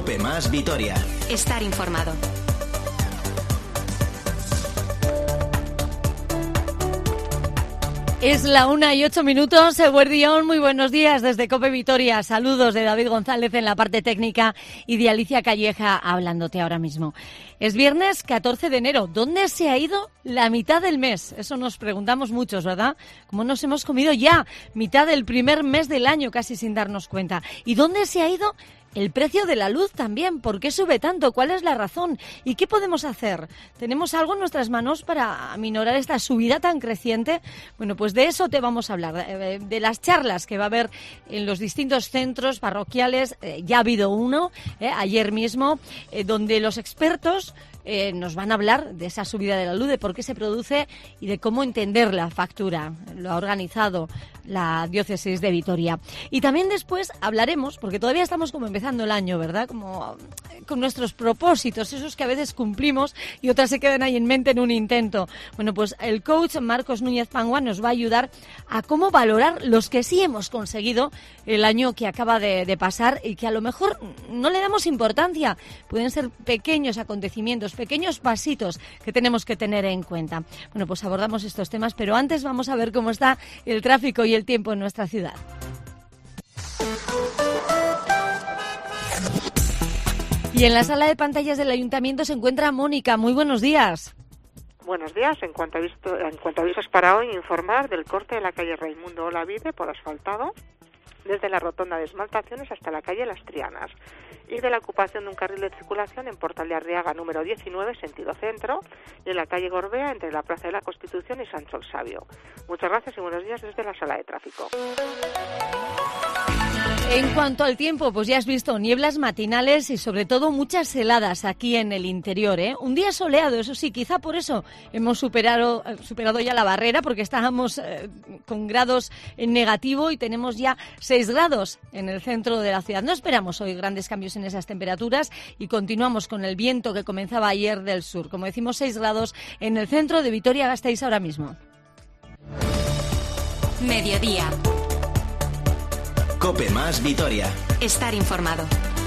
COPE más Vitoria. Estar informado. Es la 1:08. Eguerdión, muy buenos días desde COPE Vitoria. Saludos de David González en la parte técnica y de Alicia Calleja hablándote ahora mismo. Es viernes 14 de enero. ¿Dónde se ha ido la mitad del mes? Eso nos preguntamos muchos, ¿verdad? ¿Cómo nos hemos comido ya mitad del primer mes del año casi sin darnos cuenta? ¿Y dónde se ha ido el precio de la luz también? ¿Por qué sube tanto? ¿Cuál es la razón? ¿Y qué podemos hacer? ¿Tenemos algo en nuestras manos para aminorar esta subida tan creciente? Bueno, pues de eso te vamos a hablar, de las charlas que va a haber en los distintos centros parroquiales. Ya ha habido uno ayer mismo, donde los expertos nos van a hablar de esa subida de la luz, de por qué se produce y de cómo entender la factura. Lo ha organizado la diócesis de Vitoria. Y también después hablaremos, porque todavía estamos como empezando el año, ¿verdad? Como con nuestros propósitos, esos que a veces cumplimos y otras se quedan ahí en mente en un intento. Bueno, pues el coach Marcos Núñez Pangua nos va a ayudar a cómo valorar los que sí hemos conseguido el año que acaba de pasar y que a lo mejor no le damos importancia. Pueden ser pequeños acontecimientos, pequeños pasitos que tenemos que tener en cuenta. Bueno, pues abordamos estos temas, pero antes vamos a ver cómo está el tráfico y el tiempo en nuestra ciudad. Y en la sala de pantallas del Ayuntamiento se encuentra Mónica. Muy buenos días. Buenos días. En cuanto a avisos para hoy, informar del corte de la calle Raimundo Olavide por asfaltado desde la rotonda de Esmaltaciones hasta la calle Las Trianas, y de la ocupación de un carril de circulación en Portal de Arriaga número 19, sentido centro, y en la calle Gorbea entre la Plaza de la Constitución y Sancho el Sabio. Muchas gracias y buenos días desde la sala de tráfico. En cuanto al tiempo, pues ya has visto nieblas matinales y sobre todo muchas heladas aquí en el interior, ¿eh? Un día soleado, eso sí, quizá por eso hemos superado ya la barrera, porque estábamos con grados en negativo y tenemos ya 6 grados en el centro de la ciudad. No esperamos hoy grandes cambios en esas temperaturas y continuamos con el viento que comenzaba ayer del sur. Como decimos, 6 grados en el centro de Vitoria-Gasteiz ahora mismo. Mediodía. COPE más Vitoria. Estar informado.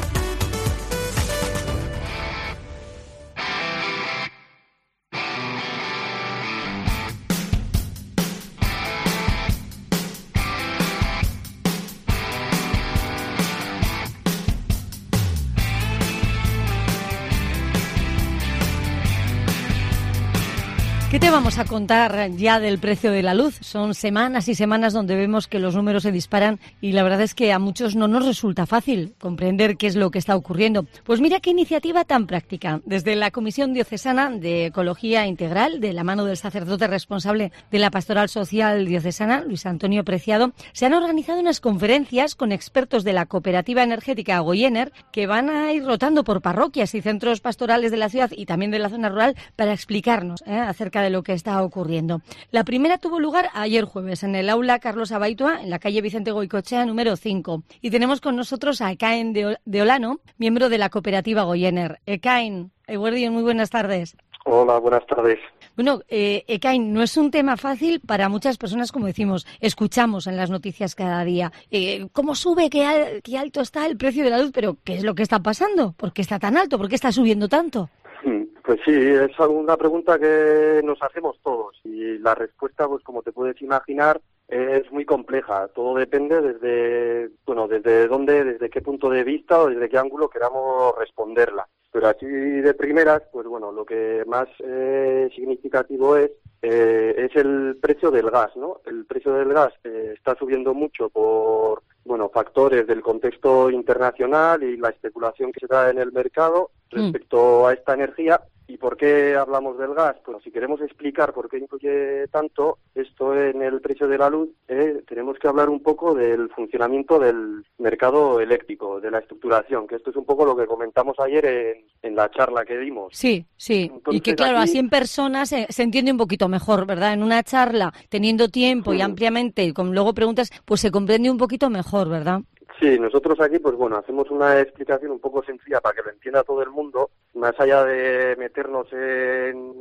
¿Qué te vamos a contar ya del precio de la luz? Son semanas y semanas donde vemos que los números se disparan y la verdad es que a muchos no nos resulta fácil comprender qué es lo que está ocurriendo. Pues mira qué iniciativa tan práctica. Desde la Comisión Diocesana de Ecología Integral, de la mano del sacerdote responsable de la Pastoral Social Diocesana, Luis Antonio Preciado, se han organizado unas conferencias con expertos de la Cooperativa Energética Goyener que van a ir rotando por parroquias y centros pastorales de la ciudad y también de la zona rural para explicarnos acerca de lo que está ocurriendo. La primera tuvo lugar ayer jueves en el aula Carlos Abaitua, en la calle Vicente Goicoechea número 5. Y tenemos con nosotros a Ekain de Olano, miembro de la cooperativa Goyener. Ekain, eguerdión, muy buenas tardes. Hola, buenas tardes. Bueno, Ekain, no es un tema fácil para muchas personas, como decimos, escuchamos en las noticias cada día. ¿Cómo sube? ¿Qué alto está el precio de la luz? Pero, ¿qué es lo que está pasando? ¿Por qué está tan alto? ¿Por qué está subiendo tanto? Pues sí, es una pregunta que nos hacemos todos y la respuesta, pues como te puedes imaginar, es muy compleja. Todo depende desde dónde, desde qué punto de vista o desde qué ángulo queramos responderla. Pero así de primeras, pues bueno, lo que más significativo es el precio del gas, ¿no? El precio del gas está subiendo mucho por factores del contexto internacional y la especulación que se da en el mercado respecto a esta energía. ¿Y por qué hablamos del gas? Pues si queremos explicar por qué influye tanto esto en el precio de la luz, tenemos que hablar un poco del funcionamiento del mercado eléctrico, de la estructuración, que esto es un poco lo que comentamos ayer en la charla que dimos. Sí. Entonces, y que claro, así en personas se entiende un poquito mejor, ¿verdad? En una charla, teniendo tiempo y ampliamente, y con luego preguntas, pues se comprende un poquito mejor, ¿verdad? Sí, nosotros aquí, pues bueno, hacemos una explicación un poco sencilla para que lo entienda todo el mundo, más allá de meternos en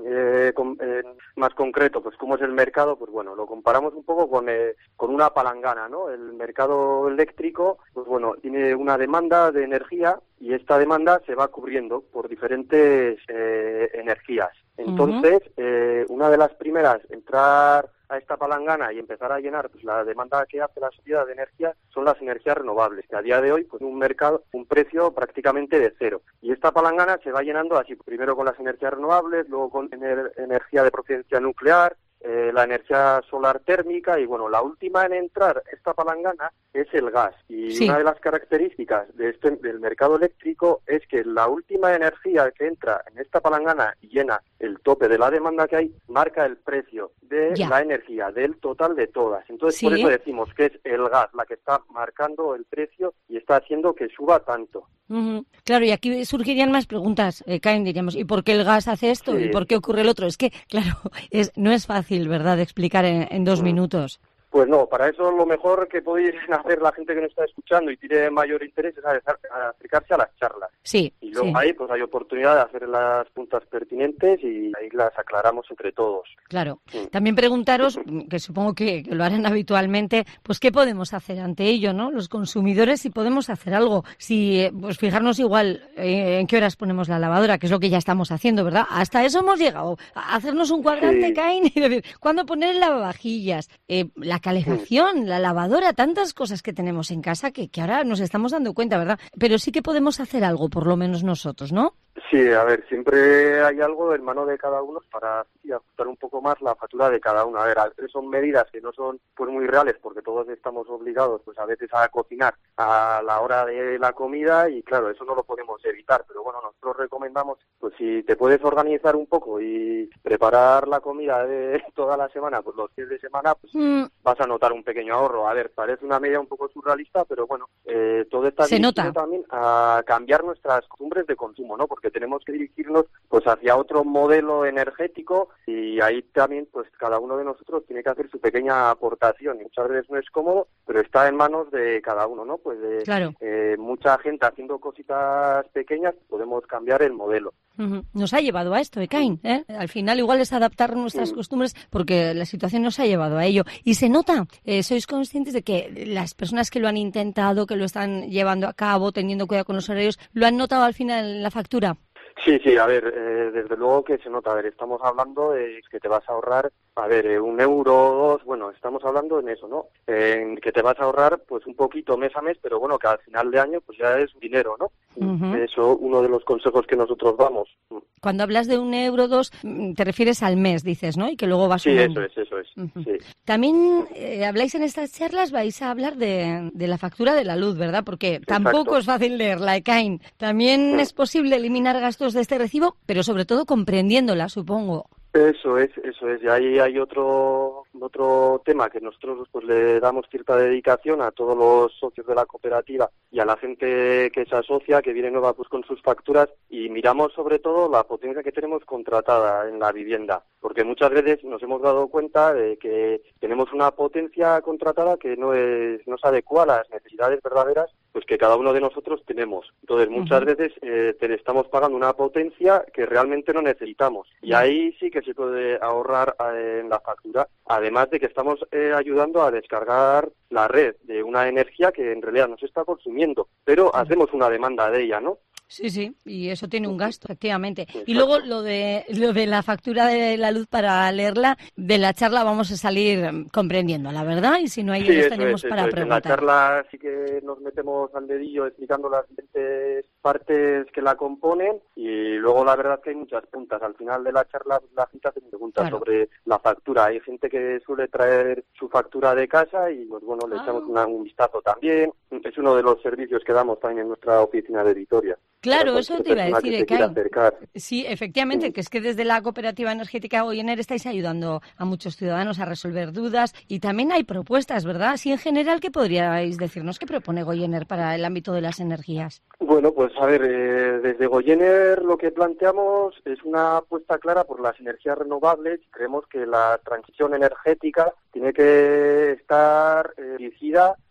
más concreto, pues cómo es el mercado, pues bueno, lo comparamos un poco con una palangana, ¿no? El mercado eléctrico, pues bueno, tiene una demanda de energía y esta demanda se va cubriendo por diferentes energías. Entonces, una de las primeras, entrar a esta palangana y empezar a llenar pues la demanda que hace la sociedad de energía son las energías renovables, que a día de hoy pues un precio prácticamente de cero. Y esta palangana se va llenando así, primero con las energías renovables, luego con energía de procedencia nuclear, la energía solar térmica y bueno, la última en entrar esta palangana es el gas. Y sí. Una de las características del mercado eléctrico es que la última energía que entra en esta palangana y llena el tope de la demanda que hay, marca el precio de la energía, del total de todas. Entonces, por eso decimos que es el gas la que está marcando el precio y está haciendo que suba tanto. Claro, y aquí surgirían más preguntas, Caín, diríamos, ¿y por qué el gas hace esto? Sí. ¿Y por qué ocurre el otro? Es que, claro, no es fácil, ¿verdad?, de explicar en 2 minutos. Pues no, para eso lo mejor que podéis hacer la gente que nos está escuchando y tiene mayor interés es acercarse a las charlas. Sí. Y luego ahí pues hay oportunidad de hacer las puntas pertinentes y ahí las aclaramos entre todos. Claro. También preguntaros, que supongo que lo harán habitualmente, pues qué podemos hacer ante ello, ¿no? Los consumidores, si podemos hacer algo. Si, pues fijarnos igual en qué horas ponemos la lavadora, que es lo que ya estamos haciendo, ¿verdad? Hasta eso hemos llegado, a hacernos un cuadrante, Caín, y decir, ¿cuándo poner el lavavajillas? La calefacción, la lavadora, tantas cosas que tenemos en casa que ahora nos estamos dando cuenta, ¿verdad? Pero sí que podemos hacer algo, por lo menos nosotros, ¿no? Sí, a ver, siempre hay algo en mano de cada uno para ajustar un poco más la factura de cada uno. A ver, son medidas que no son pues muy reales porque todos estamos obligados pues a veces a cocinar a la hora de la comida y claro, eso no lo podemos evitar, pero bueno, nosotros recomendamos pues si te puedes organizar un poco y preparar la comida de toda la semana, pues los días de semana, pues vas a notar un pequeño ahorro. A ver, parece una medida un poco surrealista, pero bueno, todo está dirigido también a cambiar nuestras costumbres de consumo, ¿no? Porque tenemos que dirigirnos pues hacia otro modelo energético y ahí también pues cada uno de nosotros tiene que hacer su pequeña aportación y muchas veces no es cómodo, pero está en manos de cada uno, ¿no? Pues de mucha gente haciendo cositas pequeñas podemos cambiar el modelo. Nos ha llevado a esto, Caín, ¿eh? Al final igual es adaptar nuestras costumbres porque la situación nos ha llevado a ello. Y se nota, sois conscientes de que las personas que lo han intentado, que lo están llevando a cabo, teniendo cuidado con los horarios, ¿lo han notado al final en la factura? Sí, a ver, desde luego que se nota. A ver, estamos hablando de que te vas a ahorrar, a ver, 1 euro o 2, bueno, estamos hablando en eso, ¿no? En que te vas a ahorrar pues un poquito mes a mes, pero bueno, que al final de año pues ya es dinero, ¿no? Eso, uno de los consejos que nosotros damos. Cuando hablas de 1 euro o 2, te refieres al mes, dices, ¿no? Y que luego vas sumando. Sí, eso es. Sí. También habláis en estas charlas, vais a hablar de la factura de la luz, ¿verdad? Porque tampoco es fácil leerla, Caín. También es posible eliminar gastos de este recibo, pero sobre todo comprendiéndola, supongo. Eso es. Y ahí hay otro tema que nosotros pues le damos cierta dedicación a todos los socios de la cooperativa y a la gente que se asocia, que viene nueva pues con sus facturas y miramos sobre todo la potencia que tenemos contratada en la vivienda, porque muchas veces nos hemos dado cuenta de que tenemos una potencia contratada que no se adecua a las necesidades verdaderas pues que cada uno de nosotros tenemos. Entonces muchas veces estamos pagando una potencia que realmente no necesitamos y ahí sí que se puede ahorrar en la factura, además de que estamos ayudando a descargar la red de una energía que en realidad no se está consumiendo, pero hacemos una demanda de ella, ¿no? Sí, y eso tiene un gasto, efectivamente. Exacto. Y luego lo de la factura de la luz, para leerla, de la charla vamos a salir comprendiendo, la verdad, y si no hay ellos tenemos para preguntar. En la charla sí que nos metemos al dedillo explicando las diferentes partes que la componen y luego la verdad que hay muchas puntas. Al final de la charla la gente hace preguntas sobre la factura. Hay gente que suele traer su factura de casa y pues bueno, le echamos un vistazo también. Es uno de los servicios que damos también en nuestra oficina de Vitoria. Claro, eso te iba a decir, Caín. Sí, efectivamente, que es que desde la cooperativa energética Goyener estáis ayudando a muchos ciudadanos a resolver dudas y también hay propuestas, ¿verdad? Así en general, ¿qué podríais decirnos? ¿Qué propone Goyener para el ámbito de las energías? Bueno, pues a ver, desde Goyener lo que planteamos es una apuesta clara por las energías renovables. Creemos que la transición energética tiene que estar dirigida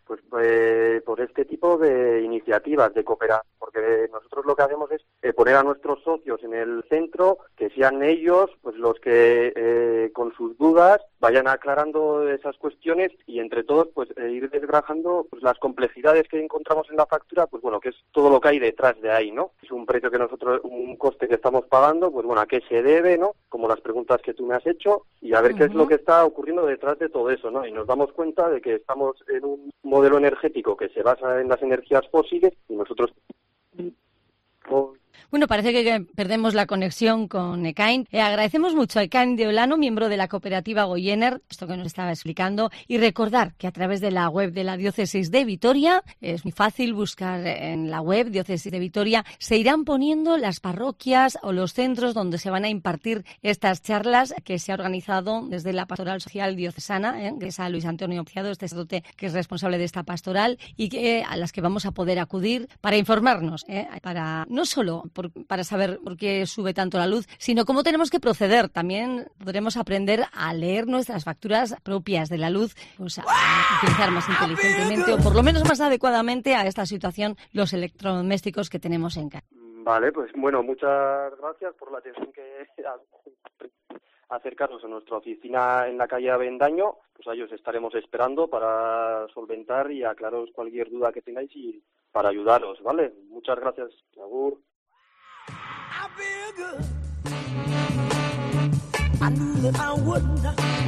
por este tipo de iniciativas de cooperación, porque nosotros lo que hacemos es poner a nuestros socios en el centro, que sean ellos pues los que con sus dudas vayan aclarando esas cuestiones y entre todos pues ir desgrajando pues las complejidades que encontramos en la factura, pues bueno, que es todo lo que hay detrás de ahí, ¿no? Es un precio que nosotros, un coste que estamos pagando, pues bueno, ¿a qué se debe, no? Como las preguntas que tú me has hecho y a ver qué es lo que está ocurriendo detrás de todo eso, ¿no? Y nos damos cuenta de que estamos en un modelo energético que se basa en las energías fósiles y nosotros... Bueno, parece que perdemos la conexión con Ekain. Agradecemos mucho a Ekain de Olano, miembro de la cooperativa Goyener, esto que nos estaba explicando, y recordar que a través de la web de la Diócesis de Vitoria, es muy fácil buscar en la web Diócesis de Vitoria, se irán poniendo las parroquias o los centros donde se van a impartir estas charlas que se ha organizado desde la Pastoral Social Diocesana, que es a Luis Antonio Ciado, este sacerdote que es responsable de esta pastoral, y a las que vamos a poder acudir para informarnos, para no solo para saber por qué sube tanto la luz, sino cómo tenemos que proceder. También podremos aprender a leer nuestras facturas propias de la luz, pues a utilizar más inteligentemente o por lo menos más adecuadamente a esta situación los electrodomésticos que tenemos en casa. Vale, pues bueno, muchas gracias por la atención que acercarnos a nuestra oficina en la calle Avendaño, pues a ellos estaremos esperando para solventar y aclararos cualquier duda que tengáis y para ayudaros, ¿vale? Muchas gracias, Agur. I feel good. I knew that I wouldn't.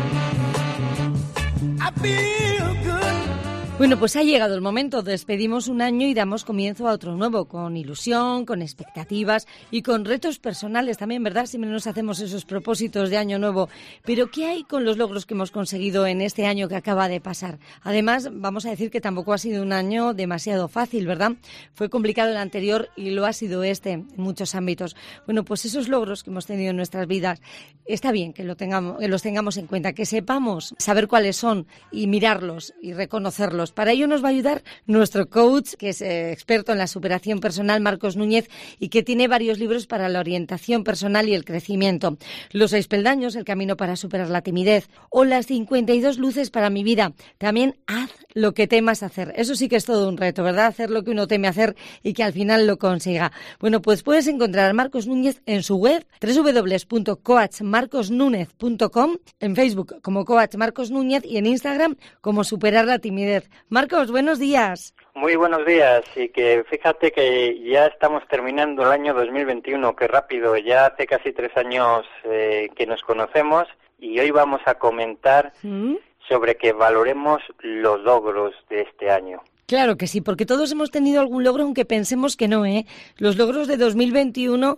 I feel good. Bueno, pues ha llegado el momento. Despedimos un año y damos comienzo a otro nuevo, con ilusión, con expectativas y con retos personales también, ¿verdad? Siempre nos hacemos esos propósitos de año nuevo. Pero ¿qué hay con los logros que hemos conseguido en este año que acaba de pasar? Además, vamos a decir que tampoco ha sido un año demasiado fácil, ¿verdad? Fue complicado el anterior y lo ha sido este en muchos ámbitos. Bueno, pues esos logros que hemos tenido en nuestras vidas, está bien que los tengamos en cuenta, que sepamos saber cuáles son y mirarlos y reconocerlos. Para ello nos va a ayudar nuestro coach, que es experto en la superación personal, Marcos Núñez, y que tiene varios libros para la orientación personal y el crecimiento. Los 6 peldaños, el camino para superar la timidez, o las 52 luces para mi vida. También haz lo que temas hacer. Eso sí que es todo un reto, ¿verdad? Hacer lo que uno teme hacer y que al final lo consiga. Bueno, pues puedes encontrar a Marcos Núñez en su web, www.coachmarcosnunez.com, en Facebook como Coach Marcos Núñez y en Instagram como Superar la Timidez. Marcos, buenos días. Muy buenos días, y que fíjate que ya estamos terminando el año 2021, qué rápido, ya hace casi 3 años que nos conocemos y hoy vamos a comentar sobre que valoremos los logros de este año. Claro que sí, porque todos hemos tenido algún logro, aunque pensemos que no, ¿eh? Los logros de 2021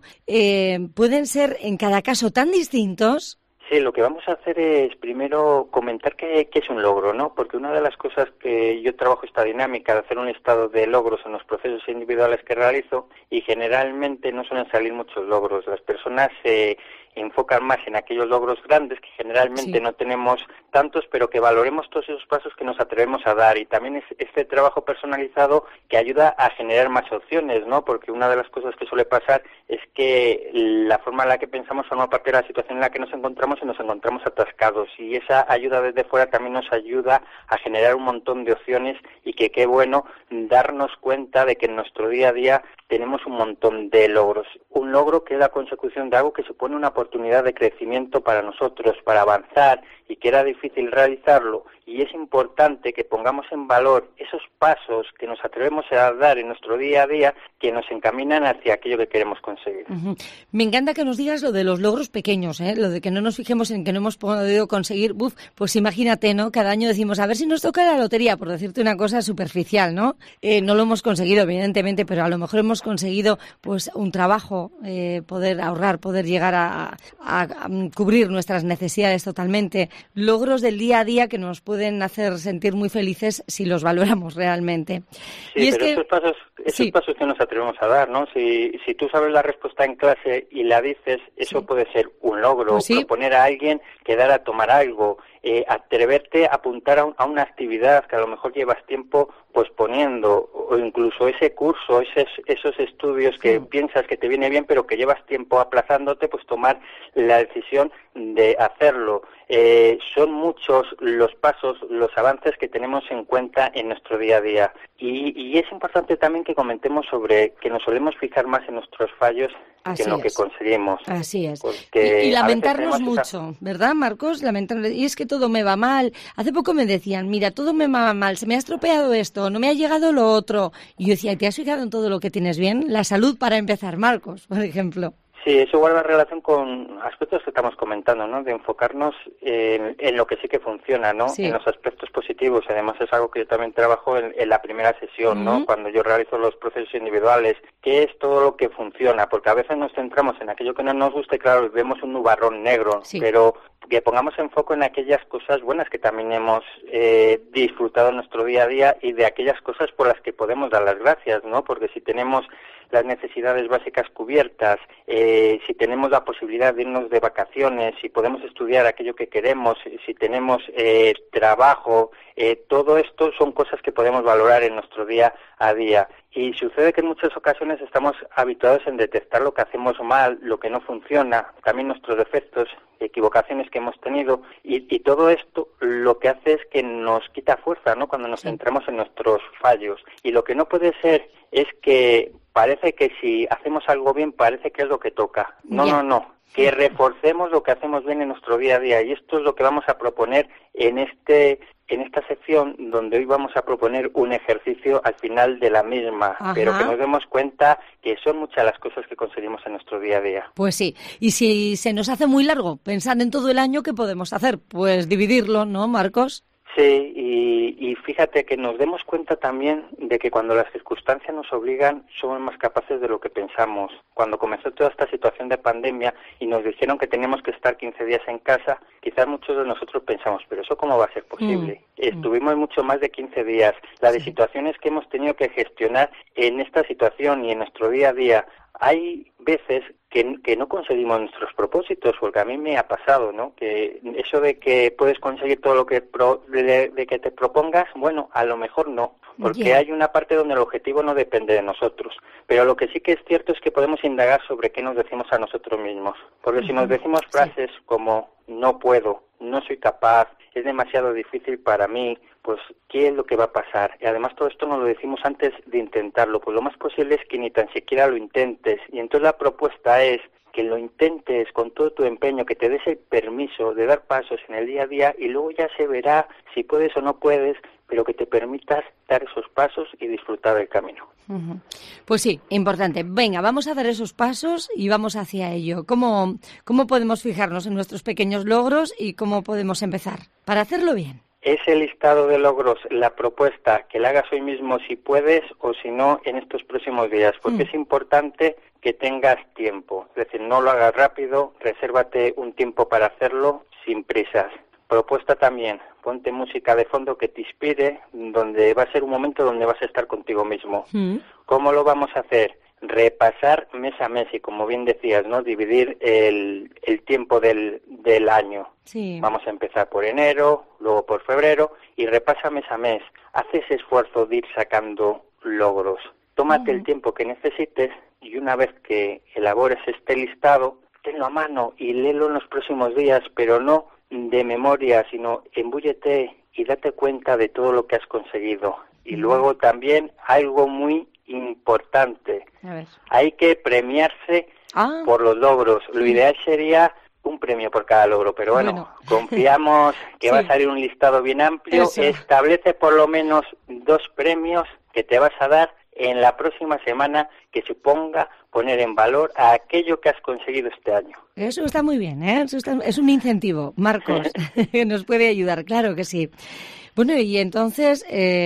pueden ser en cada caso tan distintos. Sí, lo que vamos a hacer es primero comentar qué es un logro, ¿no? Porque una de las cosas que yo trabajo esta dinámica de hacer un listado de logros en los procesos individuales que realizo y generalmente no suelen salir muchos logros. Las personas se enfocan más en aquellos logros grandes que generalmente no tenemos tantos, pero que valoremos todos esos pasos que nos atrevemos a dar, y también es este trabajo personalizado que ayuda a generar más opciones, ¿no? Porque una de las cosas que suele pasar es que la forma en la que pensamos forma parte de la situación en la que nos encontramos y nos encontramos atascados, y esa ayuda desde fuera también nos ayuda a generar un montón de opciones, y que qué bueno darnos cuenta de que en nuestro día a día tenemos un montón de logros. Un logro que es la consecución de algo que supone una oportunidad de crecimiento para nosotros, para avanzar, y que era difícil realizarlo, y es importante que pongamos en valor esos pasos que nos atrevemos a dar en nuestro día a día, que nos encaminan hacia aquello que queremos conseguir. Me encanta que nos digas lo de los logros pequeños, lo de que no nos fijemos en que no hemos podido conseguir. Pues imagínate, ¿no? Cada año decimos, a ver si nos toca la lotería, por decirte una cosa superficial, ¿no? No lo hemos conseguido, evidentemente, pero a lo mejor hemos conseguido pues un trabajo, poder ahorrar, poder llegar a cubrir nuestras necesidades totalmente. Logros del día a día que nos pueden hacer sentir muy felices si los valoramos realmente. Sí, y pero esos pasos que nos atrevemos a dar, ¿no? Si tú sabes la respuesta en clase y la dices, eso puede ser un logro. Pues proponer a alguien quedar a tomar algo, atreverte a apuntar a una actividad que a lo mejor llevas tiempo posponiendo, o incluso ese curso, esos estudios que piensas que te viene bien pero que llevas tiempo aplazándote, pues tomar la decisión de hacerlo. son muchos los pasos, los avances que tenemos en cuenta en nuestro día a día. Y es importante también que comentemos sobre que nos solemos fijar más en nuestros fallos que en lo que conseguimos. Así es. Y lamentarnos mucho, ¿verdad, Marcos? Y es que todo me va mal. Hace poco me decían, mira, todo me va mal, se me ha estropeado esto, no me ha llegado lo otro. Y yo decía, ¿te has fijado en todo lo que tienes bien? La salud para empezar, Marcos, por ejemplo. Sí, eso guarda relación con aspectos que estamos comentando, ¿no? De enfocarnos en lo que sí que funciona, ¿no? Sí. En los aspectos positivos. Además es algo que yo también trabajo en la primera sesión, ¿no? Cuando yo realizo los procesos individuales. ¿Qué es todo lo que funciona? Porque a veces nos centramos en aquello que no nos gusta y claro, vemos un nubarrón negro, sí. Pero que pongamos en foco en aquellas cosas buenas que también hemos disfrutado en nuestro día a día y de aquellas cosas por las que podemos dar las gracias, ¿no? Porque si tenemos las necesidades básicas cubiertas, si tenemos la posibilidad de irnos de vacaciones, si podemos estudiar aquello que queremos, si tenemos trabajo, todo esto son cosas que podemos valorar en nuestro día a día. Y sucede que en muchas ocasiones estamos habituados en detectar lo que hacemos mal, lo que no funciona, también nuestros defectos, equivocaciones que hemos tenido, y todo esto lo que hace es que nos quita fuerza, ¿no? Cuando nos centramos en nuestros fallos. Y lo que no puede ser es que parece que si hacemos algo bien, parece que es lo que toca. No. Que reforcemos lo que hacemos bien en nuestro día a día. Y esto es lo que vamos a proponer en esta sección, donde hoy vamos a proponer un ejercicio al final de la misma, pero que nos demos cuenta que son muchas las cosas que conseguimos en nuestro día a día. Pues sí, y si se nos hace muy largo pensar en todo el año, ¿qué podemos hacer? Pues dividirlo, ¿no, Marcos? Sí, y fíjate que nos demos cuenta también de que cuando las circunstancias nos obligan, somos más capaces de lo que pensamos. Cuando comenzó toda esta situación de pandemia y nos dijeron que teníamos que estar 15 días en casa, quizás muchos de nosotros pensamos, ¿pero eso cómo va a ser posible? Estuvimos mucho más de 15 días. La de situaciones que hemos tenido que gestionar en esta situación y en nuestro día a día, hay veces que no conseguimos nuestros propósitos, porque a mí me ha pasado, ¿no? Que eso de que puedes conseguir todo lo que de que te propongas, bueno, a lo mejor no, porque hay una parte donde el objetivo no depende de nosotros. Pero lo que sí que es cierto es que podemos indagar sobre qué nos decimos a nosotros mismos. Porque si nos decimos frases como no puedo, no soy capaz, es demasiado difícil para mí, pues ¿qué es lo que va a pasar? Y además todo esto nos lo decimos antes de intentarlo, pues lo más posible es que ni tan siquiera lo intentes. Y entonces la propuesta es que lo intentes con todo tu empeño, que te des el permiso de dar pasos en el día a día y luego ya se verá si puedes o no puedes, pero que te permitas dar esos pasos y disfrutar del camino. Pues sí, importante. Venga, vamos a dar esos pasos y vamos hacia ello. ¿Cómo podemos fijarnos en nuestros pequeños logros y cómo podemos empezar para hacerlo bien? Ese listado de logros, la propuesta, que la hagas hoy mismo si puedes o si no en estos próximos días, porque es importante que tengas tiempo. Es decir, no lo hagas rápido, resérvate un tiempo para hacerlo sin prisas. Propuesta también, ponte música de fondo que te inspire, donde va a ser un momento donde vas a estar contigo mismo. ¿Cómo lo vamos a hacer? Repasar mes a mes y, como bien decías, ¿no? Dividir el tiempo del año. Sí. Vamos a empezar por enero, luego por febrero y repasa mes a mes. Haz ese esfuerzo de ir sacando logros. Tómate el tiempo que necesites y una vez que elabores este listado, tenlo a mano y léelo en los próximos días, pero no de memoria, sino embúllete y date cuenta de todo lo que has conseguido. Y luego también algo muy importante, hay que premiarse por los logros. Lo ideal sería un premio por cada logro, pero bueno. Confiamos que va a salir un listado bien amplio. Eso. Establece por lo menos 2 premios que te vas a dar en la próxima semana que suponga poner en valor a aquello que has conseguido este año. Eso está muy bien, ¿eh? Es un incentivo, Marcos, que nos puede ayudar, claro que sí. Bueno, y entonces,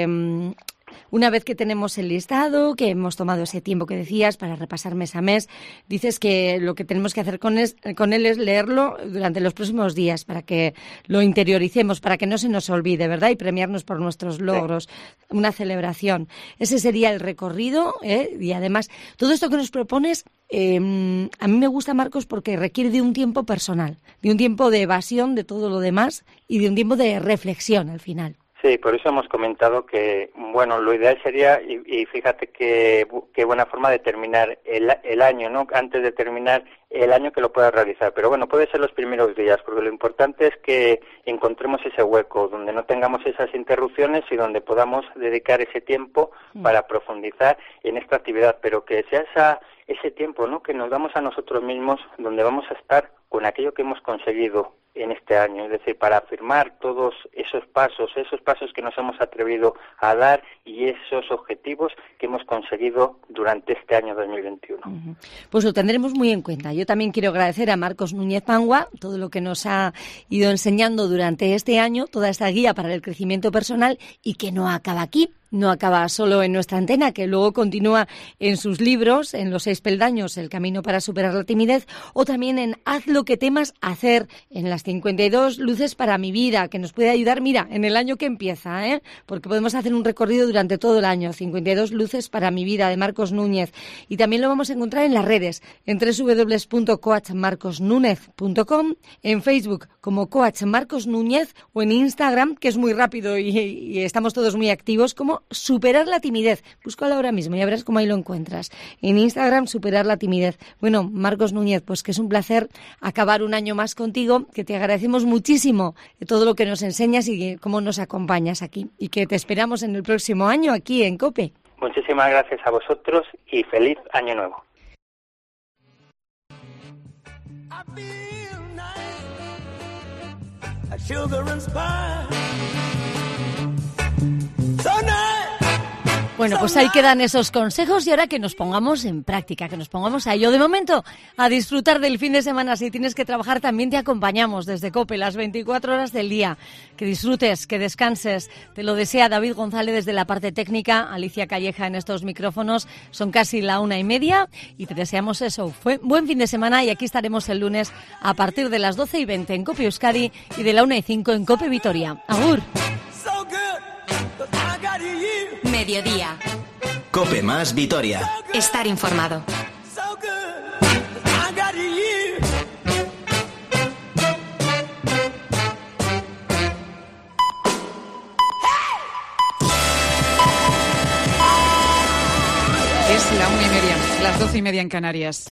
una vez que tenemos el listado, que hemos tomado ese tiempo que decías para repasar mes a mes, dices que lo que tenemos que hacer con él es leerlo durante los próximos días para que lo interioricemos, para que no se nos olvide, ¿verdad? Y premiarnos por nuestros logros, una celebración. Ese sería el recorrido, y además, todo esto que nos propones, a mí me gusta, Marcos, porque requiere de un tiempo personal, de un tiempo de evasión de todo lo demás y de un tiempo de reflexión al final. Sí, por eso hemos comentado que, bueno, lo ideal sería, y fíjate qué buena forma de terminar el año, ¿no? Antes de terminar el año que lo puedas realizar. Pero bueno, puede ser los primeros días, porque lo importante es que encontremos ese hueco, donde no tengamos esas interrupciones y donde podamos dedicar ese tiempo para profundizar en esta actividad, pero que sea ese tiempo, ¿no?, que nos damos a nosotros mismos, donde vamos a estar con aquello que hemos conseguido en este año, es decir, para afirmar todos esos pasos que nos hemos atrevido a dar y esos objetivos que hemos conseguido durante este año 2021. Pues lo tendremos muy en cuenta. Yo también quiero agradecer a Marcos Núñez Pangua todo lo que nos ha ido enseñando durante este año, toda esta guía para el crecimiento personal, y que no acaba aquí. No acaba solo en nuestra antena, que luego continúa en sus libros, en Los 6 peldaños, El camino para superar la timidez, o también en Haz lo que temas hacer, en las 52 luces para mi vida, que nos puede ayudar, mira, en el año que empieza, porque podemos hacer un recorrido durante todo el año, 52 luces para mi vida, de Marcos Núñez. Y también lo vamos a encontrar en las redes, en www.coachmarcosnúñez.com, en Facebook como Coach Marcos Núñez, o en Instagram, que es muy rápido y estamos todos muy activos, como Superar la timidez. Búscalo ahora mismo, ya verás cómo ahí lo encuentras. En Instagram, Superar la timidez. Bueno, Marcos Núñez, pues que es un placer acabar un año más contigo, que te agradecemos muchísimo todo lo que nos enseñas y cómo nos acompañas aquí. Y que te esperamos en el próximo año aquí en COPE. Muchísimas gracias a vosotros y feliz año nuevo. Bueno, pues ahí quedan esos consejos y ahora que nos pongamos en práctica, que nos pongamos a ello. De momento, a disfrutar del fin de semana. Si tienes que trabajar, también te acompañamos desde COPE las 24 horas del día. Que disfrutes, que descanses. Te lo desea David González desde la parte técnica, Alicia Calleja en estos micrófonos. Son casi la 1:30 y te deseamos eso. Buen fin de semana y aquí estaremos el lunes a partir de las 12:20 en COPE Euskadi y de la 1:05 en COPE Vitoria. ¡Agur! Mediodía. COPE más Vitoria. Estar informado. Es la 1:30, las 12:30 en Canarias.